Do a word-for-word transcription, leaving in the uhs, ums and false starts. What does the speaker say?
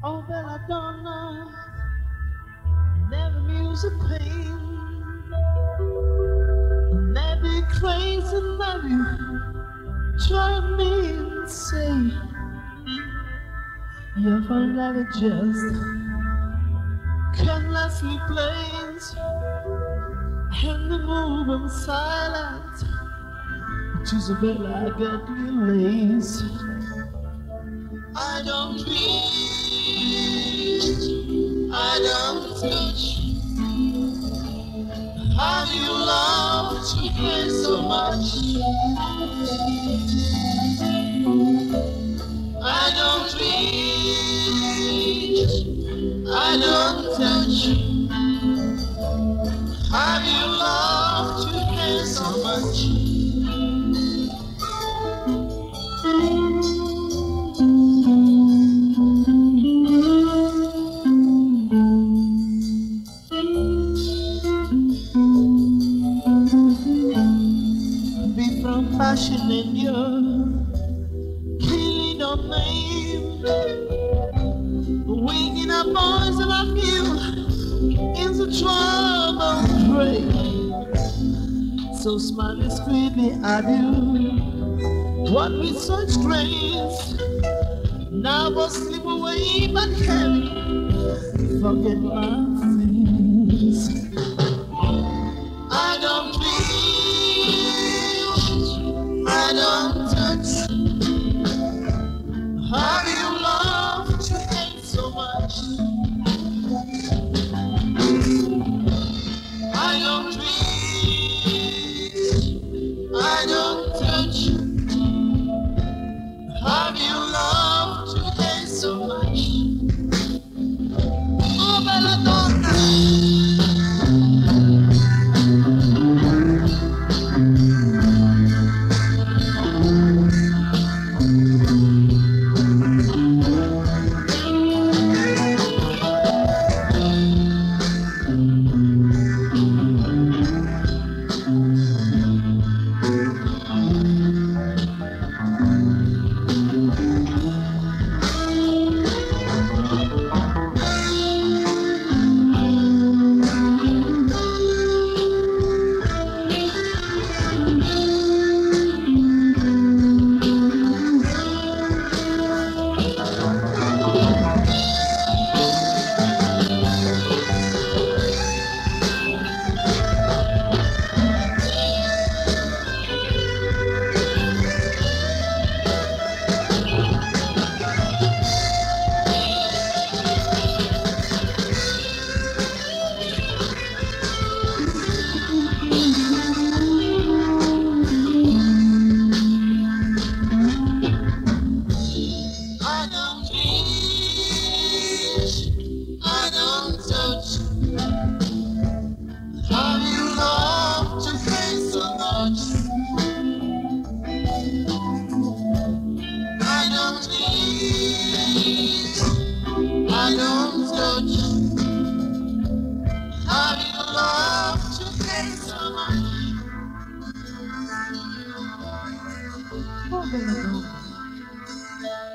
Oh, belladonna, never music pain. Let me crazy, let you drive me insane. Your fun like it just endlessly plays, and the movement silent. Choose a bit like a lace. I don't reach, I don't touch. How do you love to hate so much? I don't reach, I don't touch. How do you love to hate so much? Be from passion in your killing of name, waking up poison of you in the trouble pray. So smile discreetly at you, what with such grace. Now I slip away but heavy, forget my sins. I don't reach, I don't touch. How do you love to hate so much? I don't reach, I don't touch. How do you love to hate so much? Oh, belladonna. Oh, belladonna.